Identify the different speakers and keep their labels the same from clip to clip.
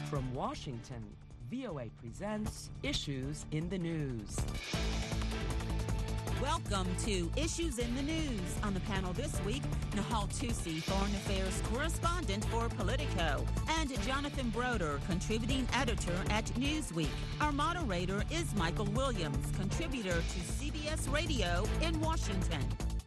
Speaker 1: From Washington, VOA presents Issues in the News.
Speaker 2: Welcome to Issues in the News. On the panel this week, Nahal Tusi, Foreign Affairs correspondent for Politico, and Jonathan Broder, contributing editor at Newsweek. Our moderator is Michael Williams, contributor to CBS Radio in Washington.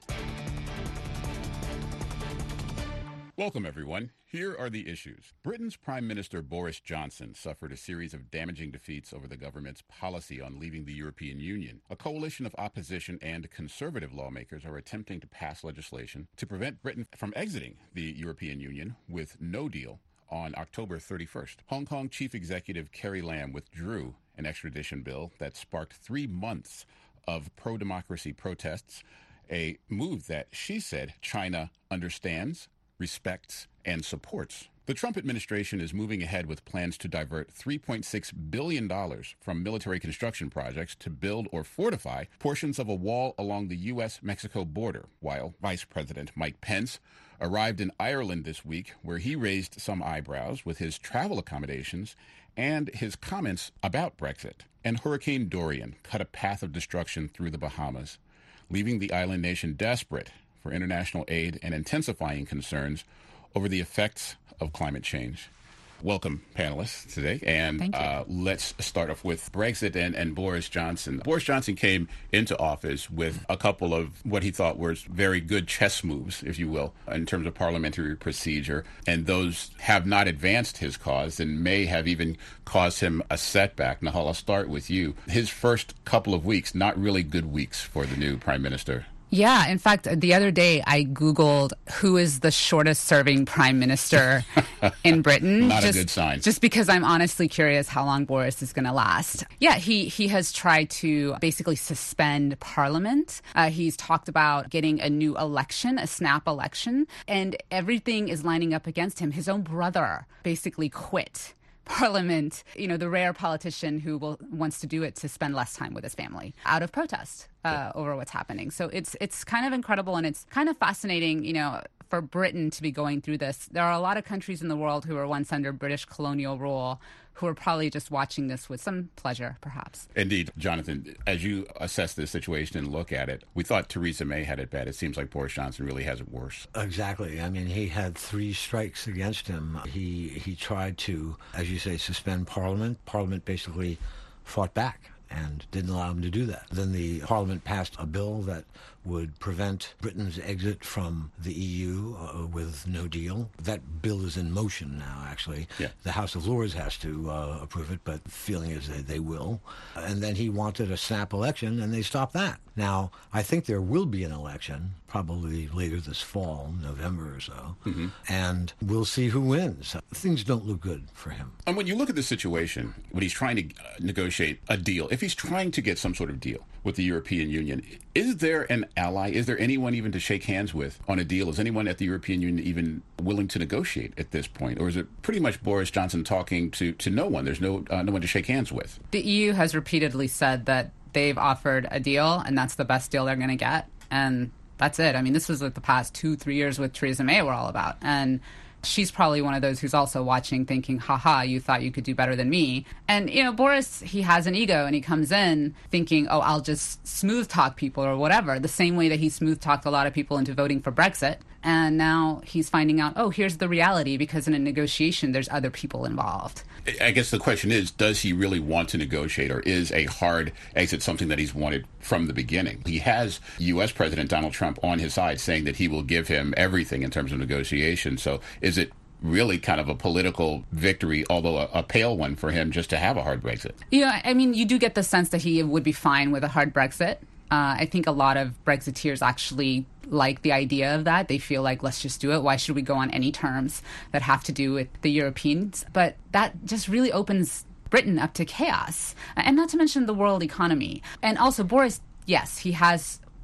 Speaker 3: Welcome, everyone. Here are the issues. Britain's Prime Minister Boris Johnson suffered a series of damaging defeats over the government's policy on leaving the European Union. A coalition of opposition and conservative lawmakers are attempting to pass legislation to prevent Britain from exiting the European Union with no deal on October 31st. Hong Kong Chief Executive Carrie Lam withdrew an extradition bill that sparked 3 months of pro-democracy protests, a move that she said China understands, respects, and supports. The Trump administration is moving ahead with plans to divert $3.6 billion from military construction projects to build or fortify portions of a wall along the U.S.-Mexico border, while Vice President Mike Pence arrived in Ireland this week, where he raised some eyebrows with his travel accommodations and his comments about Brexit. And Hurricane Dorian cut a path of destruction through the Bahamas, leaving the island nation desperate for international aid and intensifying concerns over the effects of climate change. Welcome, panelists, today. And let's start off with Brexit and Boris Johnson. Boris Johnson came into office with a couple of what he thought were very good chess moves, if you will, in terms of parliamentary procedure. And those have not advanced his cause and may have even caused him a setback. Nahal, I'll start with you. His first couple of weeks, not really good weeks for the new prime minister.
Speaker 4: Yeah, in fact, the other day I Googled who is the shortest serving prime minister in Britain.
Speaker 3: Not a good sign.
Speaker 4: Just because I'm honestly curious how long Boris is going to last. Yeah, he has tried to basically suspend parliament. He's talked about getting a new election, a snap election, and everything is lining up against him. His own brother basically quit Parliament, the rare politician who wants to do it to spend less time with his family out of protest over what's happening. So it's kind of incredible, and it's kind of fascinating, for Britain to be going through this. There are a lot of countries in the world who were once under British colonial rule who are probably just watching this with some pleasure, perhaps.
Speaker 3: Indeed. Jonathan, as you assess this situation and look at it, we thought Theresa May had it bad. It seems like Boris Johnson really has it worse.
Speaker 5: Exactly. I mean, he had 3 strikes against him. He tried to, as you say, suspend Parliament. Parliament basically fought back and didn't allow him to do that. Then the Parliament passed a bill that would prevent Britain's exit from the EU with no deal. That bill is in motion now, actually. Yeah. The House of Lords has to approve it, but the feeling is that they will. And then he wanted a snap election, and they stopped that. Now, I think there will be an election, probably later this fall, November or so, and we'll see who wins. Things don't look good for him.
Speaker 3: And when you look at the situation, when he's trying to negotiate a deal, if he's trying to get some sort of deal with the European Union, is there an ally? Is there anyone even to shake hands with on a deal? Is anyone at the European Union even willing to negotiate at this point? Or is it pretty much Boris Johnson talking to no one? There's no one to shake hands with.
Speaker 4: The EU has repeatedly said that they've offered a deal, and that's the best deal they're going to get. And that's it. I mean, this was what the past 2-3 years with Theresa May were all about. And she's probably one of those who's also watching thinking, haha, you thought you could do better than me. And, Boris, he has an ego, and he comes in thinking, oh, I'll just smooth talk people or whatever, the same way that he smooth talked a lot of people into voting for Brexit. And now he's finding out, oh, here's the reality, because in a negotiation, there's other people involved.
Speaker 3: I guess the question is, does he really want to negotiate, or is a hard exit something that he's wanted from the beginning? He has U.S. President Donald Trump on his side saying that he will give him everything in terms of negotiation. So is it really kind of a political victory, although a pale one for him, just to have a hard Brexit?
Speaker 4: Yeah, I mean, you do get the sense that he would be fine with a hard Brexit. I think a lot of Brexiteers actually like the idea of that. They feel like, let's just do it. Why should we go on any terms that have to do with the Europeans? But that just really opens Britain up to chaos, and not to mention the world economy. And also, Boris, yes, he has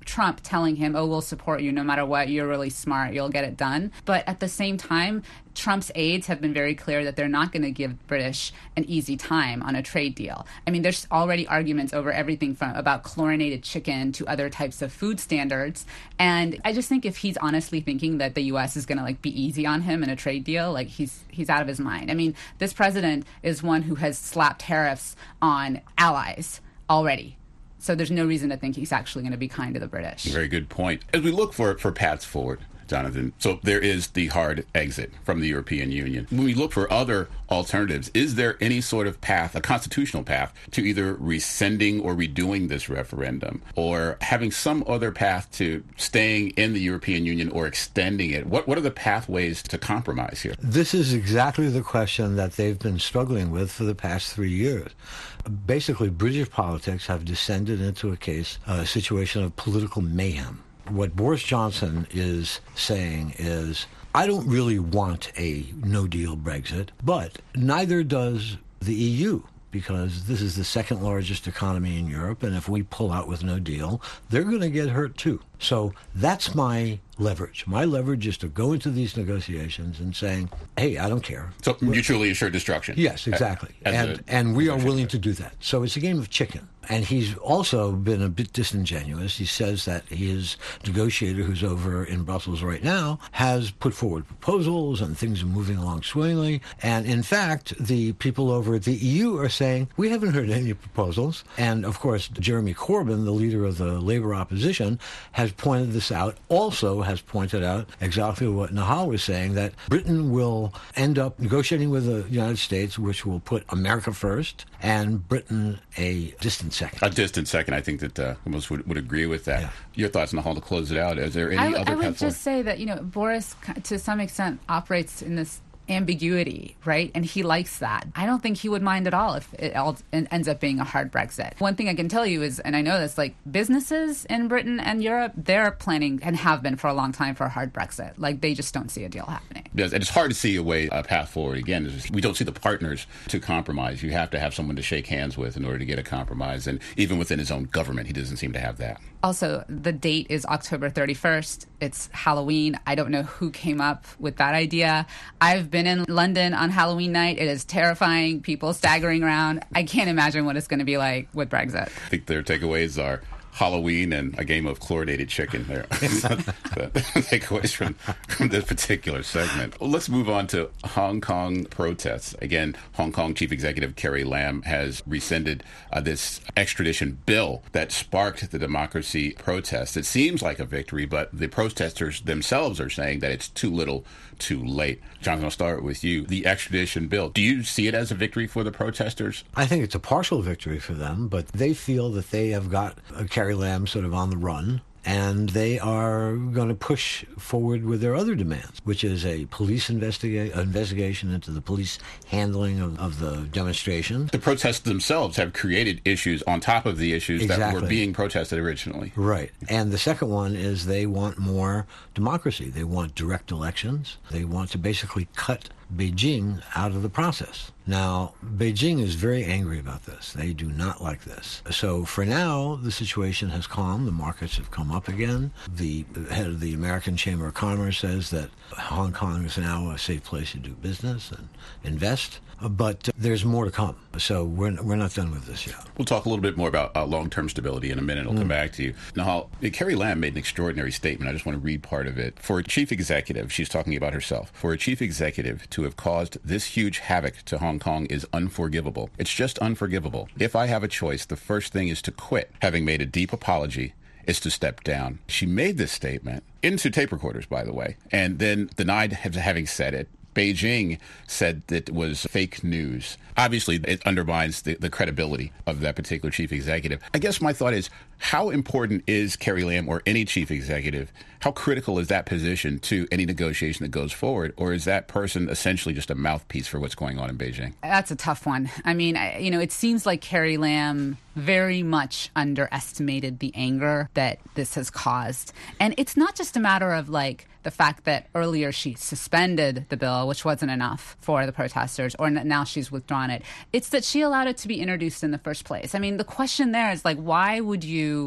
Speaker 4: Trump telling him, oh, we'll support you no matter what, you're really smart, you'll get it done. But at the same time, Trump's aides have been very clear that they're not going to give British an easy time on a trade deal. I mean, there's already arguments over everything from about chlorinated chicken to other types of food standards. And I just think if he's honestly thinking that the U.S. is going to like be easy on him in a trade deal, like he's out of his mind. I mean, this president is one who has slapped tariffs on allies already. So there's no reason to think he's actually going to be kind to the British.
Speaker 3: Very good point. As we look for paths forward, Jonathan, so there is the hard exit from the European Union. When we look for other alternatives, is there any sort of path, a constitutional path, to either rescinding or redoing this referendum, or having some other path to staying in the European Union or extending it? What are the pathways to compromise here?
Speaker 5: This is exactly the question that they've been struggling with for the past 3 years. Basically, British politics have descended into a situation of political mayhem. What Boris Johnson is saying is, I don't really want a no-deal Brexit, but neither does the EU, because this is the second largest economy in Europe, and if we pull out with no deal, they're going to get hurt too. So that's my leverage. My leverage is to go into these negotiations and saying, hey, I don't care.
Speaker 3: So mutually assured destruction.
Speaker 5: Yes, exactly. And we are willing to do that. So it's a game of chicken. And he's also been a bit disingenuous. He says that his negotiator, who's over in Brussels right now, has put forward proposals and things are moving along swimmingly. And in fact, the people over at the EU are saying, we haven't heard any proposals. And of course, Jeremy Corbyn, the leader of the Labour opposition, has pointed this out, also has pointed out exactly what Nahal was saying, that Britain will end up negotiating with the United States, which will put America first, and Britain a distant second.
Speaker 3: A distant second. I think that most would agree with that. Yeah. Your thoughts, Nahal, to close it out. Is there any other path forward? I would just
Speaker 4: say that, Boris, to some extent, operates in this ambiguity, right? And he likes that. I don't think he would mind at all if it all ends up being a hard Brexit. One thing I can tell you is, and I know this, like businesses in Britain and Europe, they're planning and have been for a long time for a hard Brexit. Like they just don't see a deal happening.
Speaker 3: Yes, and it's hard to see a path forward. Again, we don't see the partners to compromise. You have to have someone to shake hands with in order to get a compromise. And even within his own government, he doesn't seem to have that.
Speaker 4: Also, the date is October 31st. It's Halloween. I don't know who came up with that idea. I've been in London on Halloween night. It is terrifying. People staggering around. I can't imagine what it's going to be like with Brexit.
Speaker 3: I think their takeaways are Halloween and a game of chlorinated chicken there. The takeaways from this particular segment. Let's move on to Hong Kong protests. Again, Hong Kong Chief Executive Carrie Lam has rescinded this extradition bill that sparked the democracy protests. It seems like a victory, but the protesters themselves are saying that it's too little, too late. John, I'll start with you. The extradition bill, do you see it as a victory for the protesters?
Speaker 5: I think it's a partial victory for them, but they feel that they have got Carrie Lam sort of on the run, and they are going to push forward with their other demands, which is a police investigation into the police handling of the demonstrations.
Speaker 3: The protests themselves have created issues on top of the issues that were being protested originally.
Speaker 5: Right. And the second one is they want more democracy. They want direct elections. They want to basically cut Beijing out of the process. Now, Beijing is very angry about this. They do not like this. So for now, the situation has calmed. The markets have come up again. The head of the American Chamber of Commerce says that Hong Kong is now a safe place to do business and invest. But there's more to come. So we're not done with this yet.
Speaker 3: We'll talk a little bit more about long-term stability in a minute. I'll come back to you. Nahal, Carrie Lam made an extraordinary statement. I just want to read part of it. For a chief executive, she's talking about herself, for a chief executive to have caused this huge havoc to Hong Kong is unforgivable. It's just unforgivable. If I have a choice, the first thing is to quit. Having made a deep apology, is to step down. She made this statement into tape recorders, by the way, and then denied having said it. Beijing said that it was fake news. Obviously, it undermines the credibility of that particular chief executive. I guess my thought is, how important is Carrie Lam or any chief executive? How critical is that position to any negotiation that goes forward? Or is that person essentially just a mouthpiece for what's going on in Beijing?
Speaker 4: That's a tough one. I mean, it seems like Carrie Lam very much underestimated the anger that this has caused. And it's not just a matter of the fact that earlier she suspended the bill, which wasn't enough for the protesters, or now she's withdrawn it. It's that she allowed it to be introduced in the first place. I mean, the question there is why would you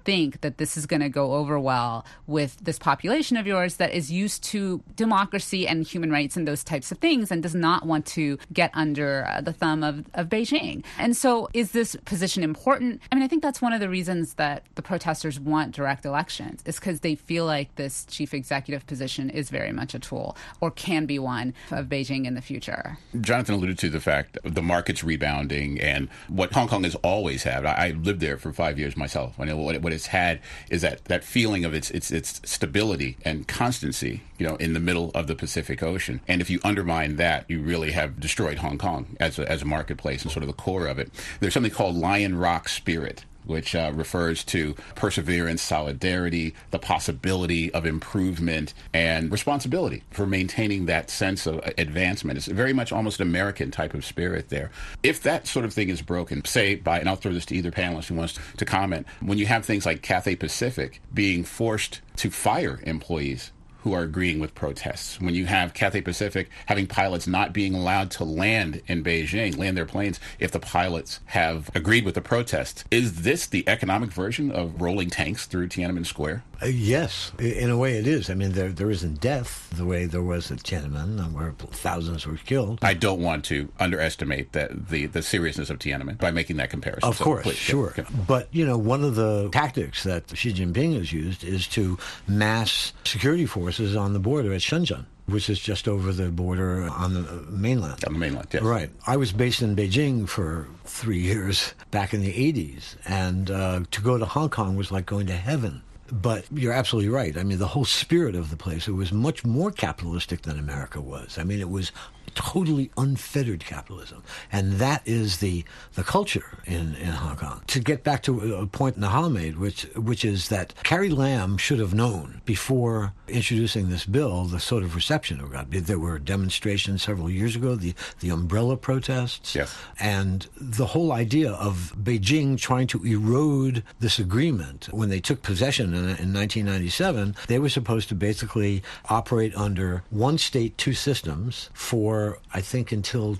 Speaker 4: think that this is going to go over well with this population of yours that is used to democracy and human rights and those types of things and does not want to get under the thumb of Beijing. And so is this position important? I mean, I think that's one of the reasons that the protesters want direct elections is because they feel like this chief executive position is very much a tool or can be one of Beijing in the future.
Speaker 3: Jonathan alluded to the fact the market's rebounding and what Hong Kong has always had. I lived there for 5 years myself. I know what it's had is that feeling of its stability and constancy, in the middle of the Pacific Ocean. And if you undermine that, you really have destroyed Hong Kong as a marketplace and sort of the core of it. There's something called Lion Rock spirit, which refers to perseverance, solidarity, the possibility of improvement, and responsibility for maintaining that sense of advancement. It's very much almost American type of spirit there. If that sort of thing is broken, say by, and I'll throw this to either panelist who wants to comment, when you have things like Cathay Pacific being forced to fire employees who are agreeing with protests, when you have Cathay Pacific having pilots not being allowed to land in Beijing, land their planes, if the pilots have agreed with the protests, is this the economic version of rolling tanks through Tiananmen Square?
Speaker 5: Yes, in a way it is. I mean, there isn't death the way there was at Tiananmen, where thousands were killed.
Speaker 3: I don't want to underestimate the seriousness of Tiananmen by making that comparison.
Speaker 5: Of course,
Speaker 3: please,
Speaker 5: sure.
Speaker 3: yeah.
Speaker 5: But, one of the tactics that Xi Jinping has used is to mass security forces on the border at Shenzhen, which is just over the border on the mainland.
Speaker 3: On the mainland, yes.
Speaker 5: Right. I was based in Beijing for 3 years back in the 80s, and to go to Hong Kong was like going to heaven. But you're absolutely right. I mean, the whole spirit of the place, it was much more capitalistic than America was. I mean, it was totally unfettered capitalism. And that is the culture in Hong Kong. To get back to a point Nahal made, which is that Carrie Lam should have known before introducing this bill the sort of reception it got. There were demonstrations several years ago, the umbrella protests.
Speaker 3: Yes.
Speaker 5: And the whole idea of Beijing trying to erode this agreement. When they took possession in 1997, they were supposed to basically operate under one state, two systems for, I think, until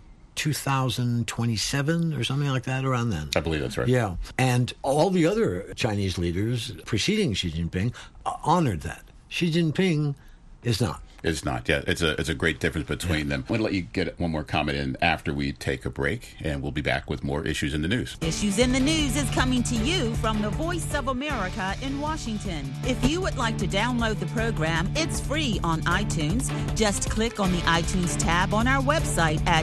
Speaker 5: 2027 or something like that, around then.
Speaker 3: I believe that's right.
Speaker 5: Yeah. And all the other Chinese leaders preceding Xi Jinping honored that. Xi Jinping is not.
Speaker 3: It's not. Yeah, it's a great difference between them. I'm going to let you get one more comment in after we take a break, and we'll be back with more Issues in the News.
Speaker 2: Issues in the News is coming to you from the Voice of America in Washington. If you would like to download the program, it's free on iTunes. Just click on the iTunes tab on our website at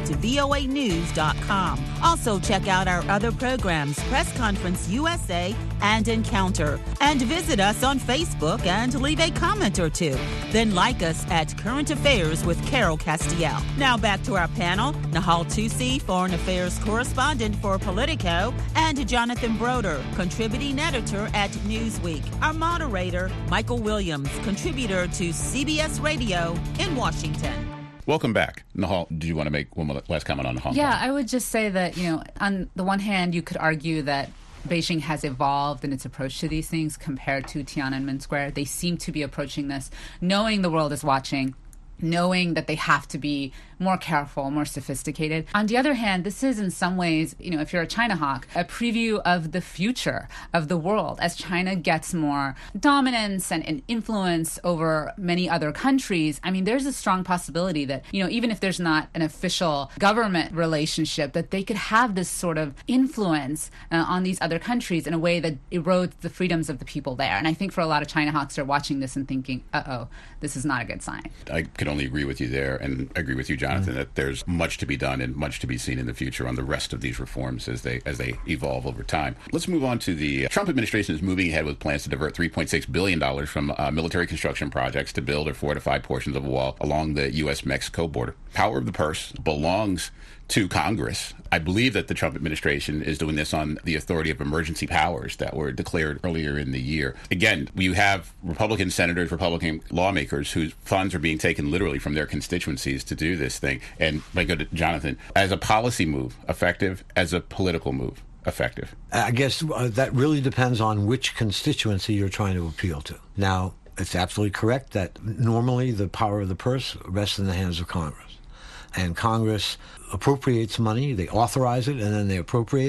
Speaker 2: voanews.com. Also, check out our other programs, Press Conference USA and Encounter. And visit us on Facebook and leave a comment or two. Then like us at Current Affairs with Carol Castiel. Now back to our panel, Nahal Tusi, Foreign Affairs Correspondent for Politico, and Jonathan Broder, Contributing Editor at Newsweek. Our moderator, Michael Williams, contributor to CBS Radio in Washington.
Speaker 3: Welcome back. Nahal, do you want to make one last comment on Hong Kong?
Speaker 4: Yeah, I would just say that, on the one hand, you could argue that Beijing has evolved in its approach to these things compared to Tiananmen Square. They seem to be approaching this knowing the world is watching, knowing that they have to be more careful, more sophisticated. On the other hand, this is in some ways, if you're a China hawk, a preview of the future of the world as China gets more dominance and influence over many other countries. I mean, there's a strong possibility that, even if there's not an official government relationship, that they could have this sort of influence on these other countries in a way that erodes the freedoms of the people there. And I think for a lot of China hawks, they're watching this and thinking, this is not a good sign.
Speaker 3: I can only agree with you there, and agree with you, Jonathan, that there's much to be done and much to be seen in the future on the rest of these reforms as they evolve over time. Let's move on to the Trump administration is moving ahead with plans to divert $3.6 billion from military construction projects to build or fortify portions of a wall along the U.S.-Mexico border. Power of the purse belongs to Congress. I believe that the Trump administration is doing this on the authority of emergency powers that were declared earlier in the year. Again, you have Republican senators, Republican lawmakers whose funds are being taken literally from their constituencies to do this thing. And I go to Jonathan, as a policy move, effective, as a political move, effective?
Speaker 5: I guess that really depends on which constituency you're trying to appeal to. Now, it's absolutely correct that normally the power of the purse rests in the hands of Congress. And Congress appropriates money, they authorize it, and then they appropriate it.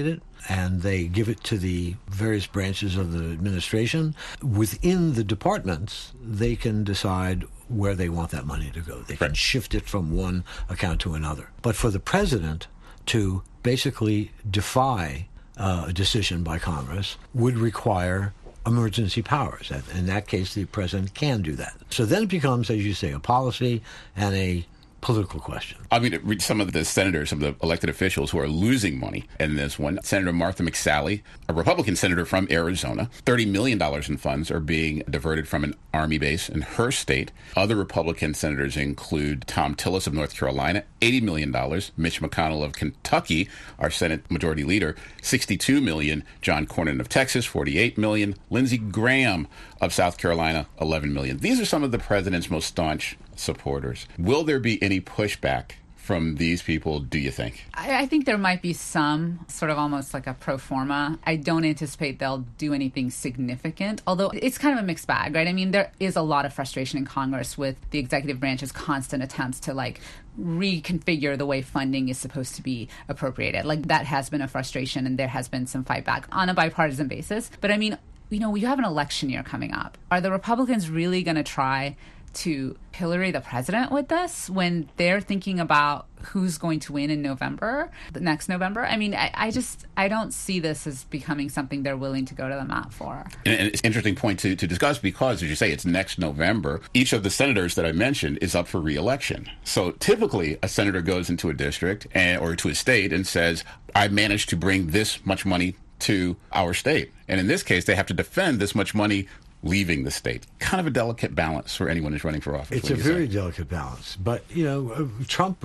Speaker 5: and they give it to the various branches of the administration. Within the departments, they can decide where they want that money to go. They can shift it from one account to another. But for the president to basically defy a decision by Congress would require emergency powers. In that case, the president can do that. So then it becomes, as you say, a policy and a political question.
Speaker 3: I mean, some of the senators, some of the elected officials who are losing money in this one. Senator Martha McSally, a Republican senator from Arizona, $30 million in funds are being diverted from an Army base in her state. Other Republican senators include Tom Tillis of North Carolina, $80 million. Mitch McConnell of Kentucky, our Senate Majority Leader, $62 million. John Cornyn of Texas, $48 million. Lindsey Graham of South Carolina, $11 million. These are some of the president's most staunch supporters. Will there be any pushback from these people, do you think?
Speaker 4: I think there might be some, sort of almost like a pro forma. I don't anticipate they'll do anything significant, although it's kind of a mixed bag, right? I mean, there is a lot of frustration in Congress with the executive branch's constant attempts to, like, reconfigure the way funding is supposed to be appropriated. Like, that has been a frustration, and there has been some fight back on a bipartisan basis. But I mean, you know, we have an election year coming up. Are the Republicans really going to try to pillory the president with this when they're thinking about who's going to win in November, the next November? I mean, I don't see this as becoming something they're willing to go to the mat for.
Speaker 3: And it's an interesting point to discuss because, as you say, it's next November. Each of the senators that I mentioned is up for re-election. So typically a senator goes into a district or to a state and says, I managed to bring this much money to our state. And in this case, they have to defend this much money leaving the state. Kind of a delicate balance for anyone who's running for office.
Speaker 5: It's a very delicate balance. But, you know, Trump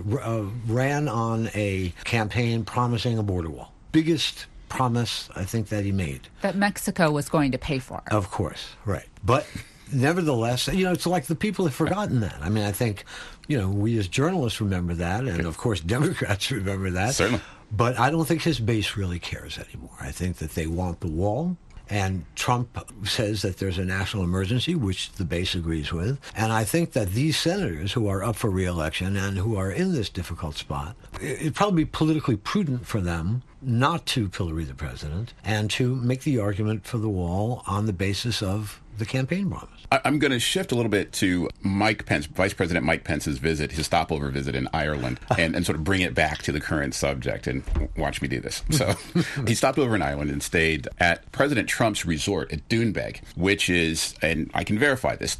Speaker 5: ran on a campaign promising a border wall. Biggest promise, I think, that he made.
Speaker 4: That Mexico was going to pay for.
Speaker 5: Of course, right. But nevertheless, you know, it's like the people have forgotten that. I mean, I think, you know, we as journalists remember that, and of course Democrats remember that.
Speaker 3: Certainly.
Speaker 5: But I don't think his base really cares anymore. I think that they want the wall. And Trump says that there's a national emergency, which the base agrees with. And I think that these senators who are up for re-election and who are in this difficult spot, it'd probably be politically prudent for them not to pillory the president and to make the argument for the wall on the basis of the campaign promise.
Speaker 3: I'm going to shift a little bit to Mike Pence, Vice President Mike Pence's visit, his stopover visit in Ireland, and sort of bring it back to the current subject. And watch me do this. So he stopped over in Ireland and stayed at President Trump's resort at Doonbeg, which is, and I can verify this,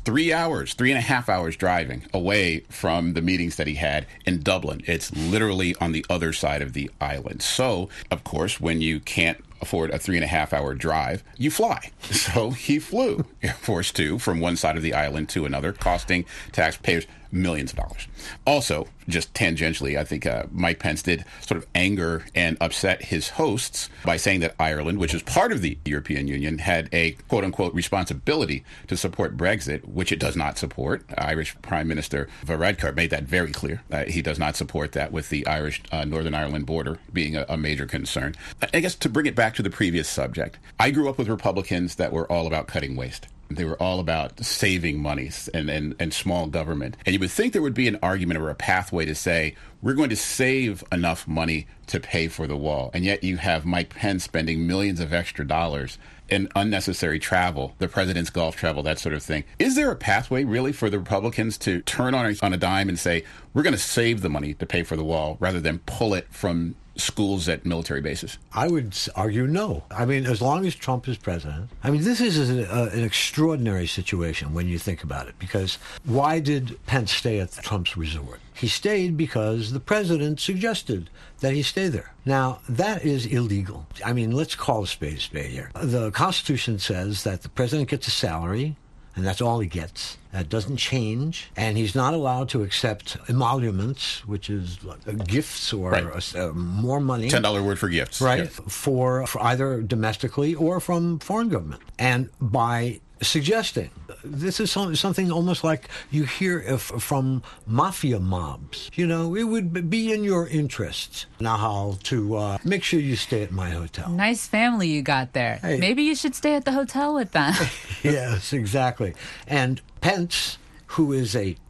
Speaker 3: 3.5 hours driving away from the meetings that he had in Dublin. It's literally on the other side of the island. So, of course, when you can't afford a 3.5 hour drive, you fly. So he flew Air Force Two from one side of the island to another, costing taxpayers millions of dollars. Also, just tangentially, I think Mike Pence did sort of anger and upset his hosts by saying that Ireland, which is part of the European Union, had a quote-unquote responsibility to support Brexit, which it does not support. Irish Prime Minister Varadkar made that very clear. He does not support that, with the Irish Northern Ireland border being a major concern. I guess to bring it back to the previous subject, I grew up with Republicans that were all about cutting waste. They were all about saving money and small government. And you would think there would be an argument or a pathway to say, we're going to save enough money to pay for the wall. And yet you have Mike Pence spending millions of extra dollars in unnecessary travel, the president's golf travel, that sort of thing. Is there a pathway, really, for the Republicans to turn on a dime and say, we're going to save the money to pay for the wall rather than pull it from schools at military bases?
Speaker 5: I would argue no. I mean, as long as Trump is president. I mean, this is an extraordinary situation when you think about it, because why did Pence stay at Trump's resort? He stayed because the president suggested that he stay there. Now, that is illegal. I mean, let's call a spade here. The Constitution says that the president gets a salary, and that's all he gets. That doesn't change. And he's not allowed to accept emoluments, which is gifts or more money.
Speaker 3: $10 word for gifts.
Speaker 5: Right,
Speaker 3: yes.
Speaker 5: for either domestically or from foreign government. And by suggesting, this is something almost like you hear from mafia mobs. You know, it would be in your interest, Nahal, to make sure you stay at my hotel.
Speaker 4: Nice family you got there. Hey. Maybe you should stay at the hotel with them.
Speaker 5: Yes, exactly. And Pence, who is a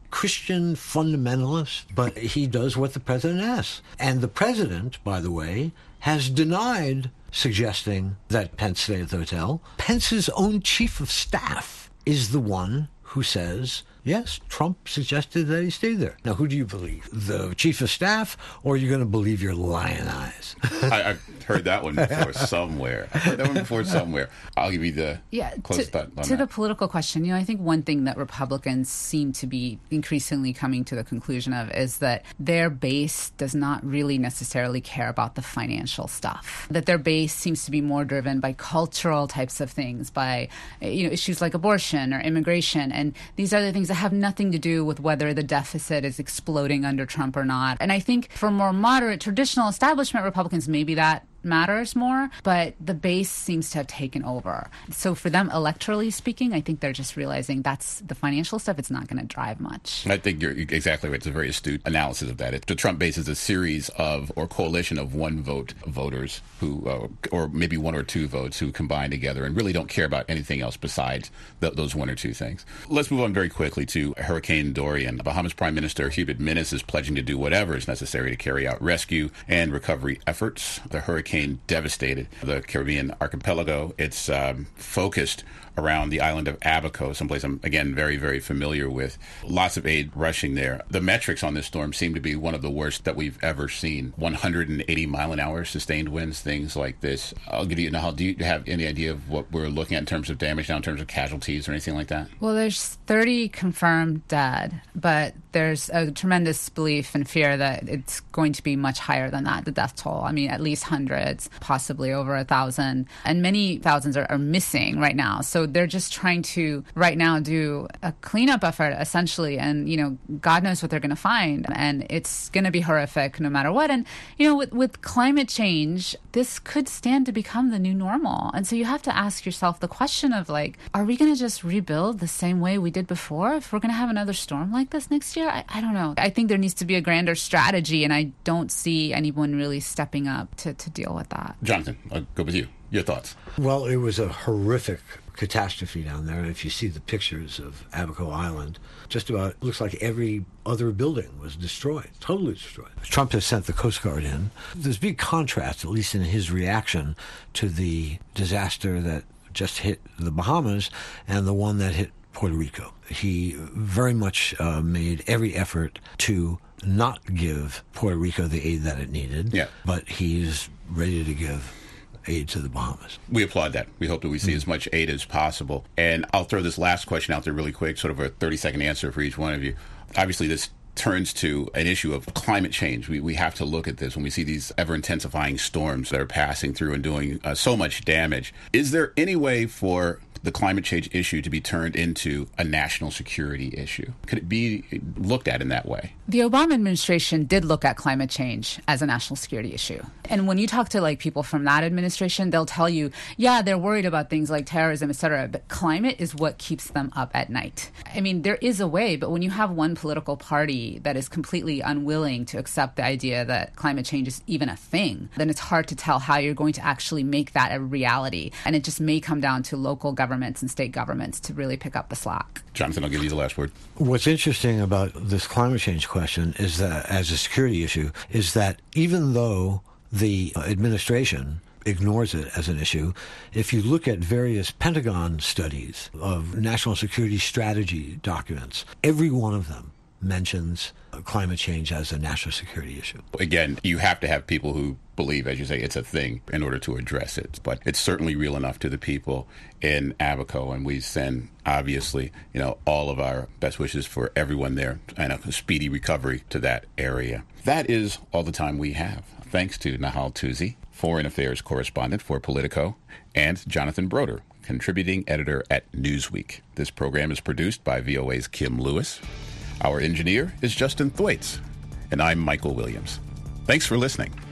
Speaker 5: Christian fundamentalist, but he does what the president asks. And the president, by the way, has denied suggesting that Pence stay at the hotel. Pence's own chief of staff is the one who says, yes, Trump suggested that he stay there. Now, who do you believe? The chief of staff, or are you going to believe your lying eyes?
Speaker 3: I've heard that one before somewhere. I'll give you the close thought on
Speaker 4: to
Speaker 3: that.
Speaker 4: the political question. I think one thing that Republicans seem to be increasingly coming to the conclusion of is that their base does not really necessarily care about the financial stuff. That their base seems to be more driven by cultural types of things, by issues like abortion or immigration, and these are the things that have nothing to do with whether the deficit is exploding under Trump or not. And I think for more moderate, traditional establishment Republicans, maybe that matters more, but the base seems to have taken over. So for them, electorally speaking, I think they're just realizing that's the financial stuff. It's not going to drive much.
Speaker 3: I think you're exactly right. It's a very astute analysis of that. The Trump base is a series of, or coalition of one vote voters who, or maybe one or two votes who combine together and really don't care about anything else besides those one or two things. Let's move on very quickly to Hurricane Dorian. Bahamas Prime Minister Hubert Minnis is pledging to do whatever is necessary to carry out rescue and recovery efforts. The hurricane devastated the Caribbean archipelago. It's focused around the island of Abaco, someplace I'm, again, very, very familiar with. Lots of aid rushing there. The metrics on this storm seem to be one of the worst that we've ever seen. 180 mile an hour sustained winds, things like this. I'll give you, Nahal, do you have any idea of what we're looking at in terms of damage now, in terms of casualties or anything like that?
Speaker 4: Well, there's 30 confirmed dead, but there's a tremendous belief and fear that it's going to be much higher than that, the death toll. I mean, at least hundreds, possibly over 1,000, and many thousands are missing right now. So they're just trying to, right now, do a cleanup effort, essentially, and, God knows what they're going to find, and it's going to be horrific no matter what. And, with climate change, this could stand to become the new normal. And so you have to ask yourself the question of, are we going to just rebuild the same way we did before if we're going to have another storm like this next year? I don't know. I think there needs to be a grander strategy, and I don't see anyone really stepping up to deal with that.
Speaker 3: Jonathan, I'll go with you. Your thoughts?
Speaker 5: Well, it was a horrific catastrophe down there. If you see the pictures of Abaco Island, just about looks like every other building was destroyed, totally destroyed. Trump has sent the Coast Guard in. There's a big contrast, at least in his reaction, to the disaster that just hit the Bahamas and the one that hit Puerto Rico. He very much made every effort to not give Puerto Rico the aid that it needed, but he's ready to give aid to the Bahamas.
Speaker 3: We applaud that. We hope that we see as much aid as possible. And I'll throw this last question out there really quick, sort of a 30-second answer for each one of you. Obviously, this turns to an issue of climate change. We have to look at this when we see these ever-intensifying storms that are passing through and doing so much damage. Is there any way for the climate change issue to be turned into a national security issue? Could it be looked at in that way?
Speaker 4: The Obama administration did look at climate change as a national security issue. And when you talk to people from that administration, they'll tell you, yeah, they're worried about things like terrorism, et cetera, but climate is what keeps them up at night. I mean, there is a way, but when you have one political party that is completely unwilling to accept the idea that climate change is even a thing, then it's hard to tell how you're going to actually make that a reality. And it just may come down to local governments and state governments to really pick up the slack.
Speaker 3: Jonathan, I'll give you the last word.
Speaker 5: What's interesting about this climate change question is that, as a security issue, is that even though the administration ignores it as an issue, if you look at various Pentagon studies of national security strategy documents, every one of them mentions climate change as a national security issue.
Speaker 3: Again, you have to have people who believe, as you say, it's a thing in order to address it. But it's certainly real enough to the people in Abaco, and we send, obviously, all of our best wishes for everyone there and a speedy recovery to that area. That is all the time we have. Thanks to Nahal Touzi, Foreign Affairs Correspondent for Politico, and Jonathan Broder, Contributing Editor at Newsweek. This program is produced by VOA's Kim Lewis. Our engineer is Justin Thwaites, and I'm Michael Williams. Thanks for listening.